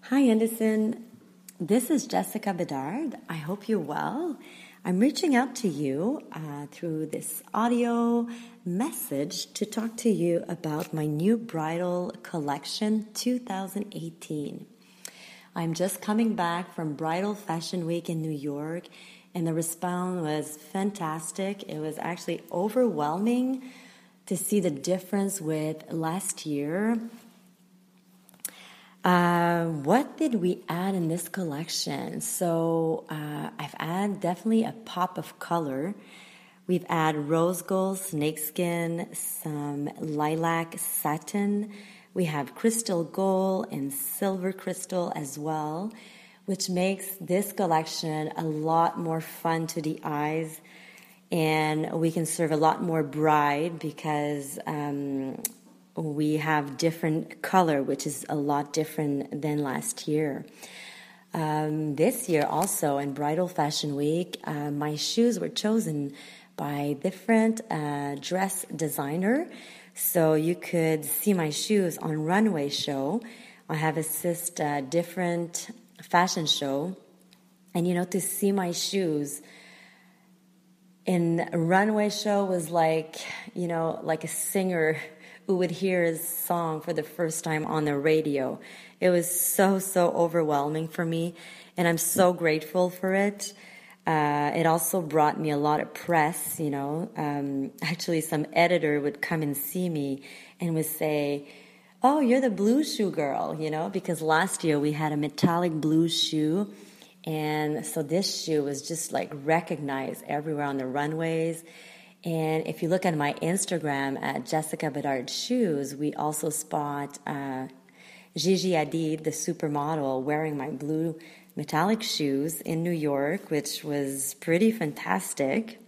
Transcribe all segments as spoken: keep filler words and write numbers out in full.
Hi, Anderson. This is Jessica Bedard. I hope you're well. I'm reaching out to you uh, through this audio message to talk to you about my new bridal collection twenty eighteen. I'm just coming back from Bridal Fashion Week in New York, and the response was fantastic. It was actually overwhelming to see the difference with last year. Uh, what did we add in this collection? So uh, I've added definitely a pop of color. We've added rose gold, snakeskin, some lilac satin. We have crystal gold and silver crystal as well, which makes this collection a lot more fun to the eyes. And we can serve a lot more bride because um, we have different color, which is a lot different than last year. Um, this year also in Bridal Fashion Week, uh, my shoes were chosen by different uh, dress designer. So you could see my shoes on runway show. I have assist a different fashion show. And you know, to see my shoes in a runway show was like, you know, like a singer who would hear his song for the first time on the radio. It was so, so overwhelming for me, and I'm so grateful for it. Uh, it also brought me a lot of press, you know. Um, actually, some editor would come and see me and would say, "Oh, you're the blue shoe girl," you know, because last year we had a metallic blue shoe, and so this shoe was just like recognized everywhere on the runways. And if you look at my Instagram at Jessica Bedard Shoes, we also spot uh, Gigi Hadid, the supermodel, wearing my blue metallic shoes in New York, which was pretty fantastic.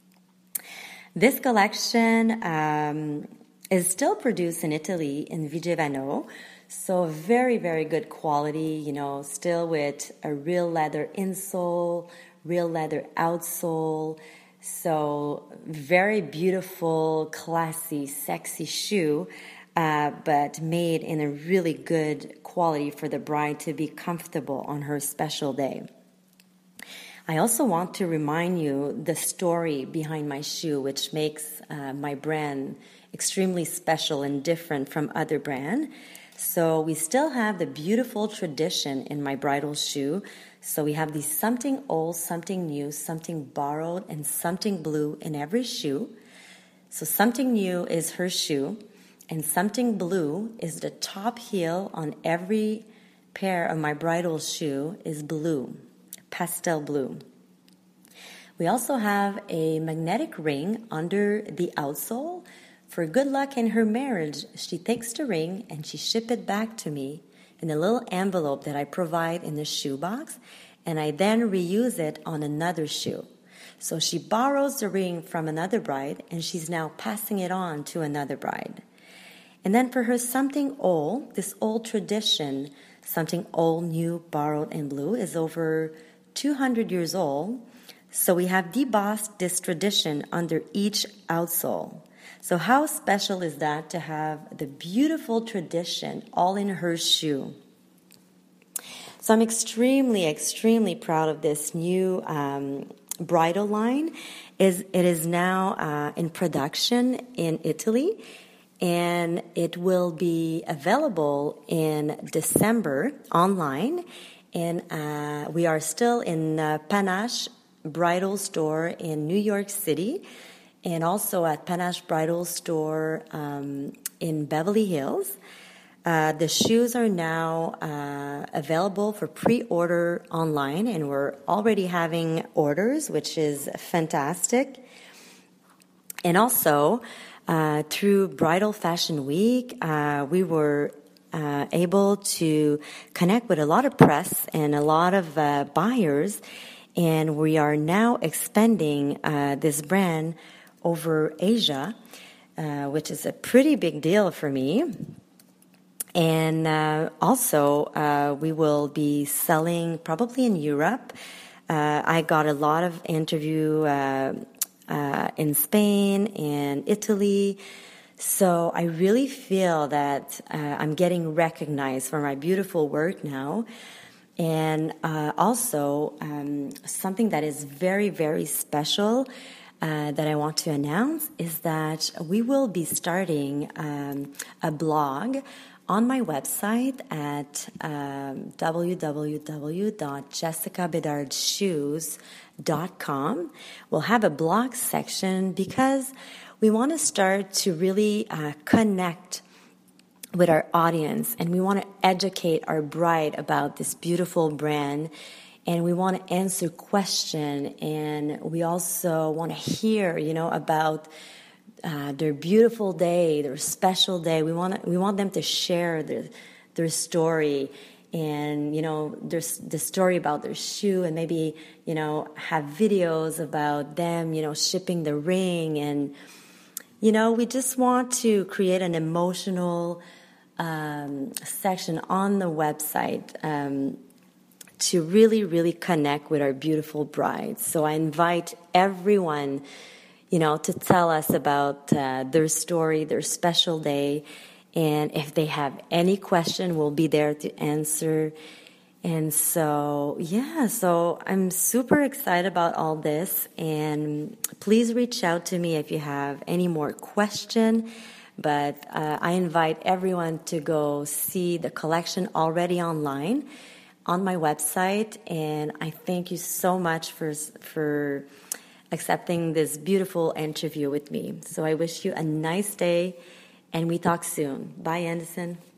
This collection um, is still produced in Italy, in Vigevano, so very, very good quality, you know, still with a real leather insole, real leather outsole. So very beautiful, classy, sexy shoe, uh, but made in a really good quality for the bride to be comfortable on her special day. I also want to remind you the story behind my shoe, which makes uh, my brand extremely special and different from other brands. So we still have the beautiful tradition in my bridal shoe. So we have the something old, something new, something borrowed, and something blue in every shoe. So something new is her shoe, and something blue is the top heel on every pair of my bridal shoe is blue, pastel blue. We also have a magnetic ring under the outsole. For good luck in her marriage, she takes the ring and she ships it back to me in a little envelope that I provide in the shoebox, and I then reuse it on another shoe. So she borrows the ring from another bride, and she's now passing it on to another bride. And then for her something old, this old tradition, something old, new, borrowed, and blue, is over two hundred years old. So we have debossed this tradition under each outsole. So how special is that to have the beautiful tradition all in her shoe? So I'm extremely, extremely proud of this new um, bridal line. Is It is now uh, in production in Italy, and it will be available in December online. And uh, we are still in uh, Panache Bridal Store in New York City, and also at Panache Bridal Store um, in Beverly Hills. Uh, the shoes are now uh, available for pre-order online, and we're already having orders, which is fantastic. And also, uh, through Bridal Fashion Week, uh, we were uh, able to connect with a lot of press and a lot of uh, buyers, and we are now expanding uh, this brand over Asia, uh, which is a pretty big deal for me. And uh, also, uh, we will be selling probably in Europe. Uh, I got a lot of interview uh, uh, in Spain and Italy. So I really feel that uh, I'm getting recognized for my beautiful work now. And uh, also, um, something that is very, very special uh, that I want to announce is that we will be starting um, a blog on my website at um, w w w dot jessica bedard shoes dot com. We'll have a blog section because we want to start to really uh, connect with our audience, and we want to educate our bride about this beautiful brand, and we want to answer questions, and we also want to hear, you know, about uh, their beautiful day, their special day. We want to, we want them to share their their story, and you know, there's the story about their shoe, and maybe, you know, have videos about them, you know, shipping the ring. And you know, we just want to create an emotional um, section on the website um, to really, really connect with our beautiful brides. So I invite everyone, you know, to tell us about uh, their story, their special day. And if they have any question, we'll be there to answer. And so, yeah, so I'm super excited about all this. And please reach out to me if you have any more question. But uh, I invite everyone to go see the collection already online on my website. And I thank you so much for for accepting this beautiful interview with me. So I wish you a nice day, and we talk soon. Bye, Anderson.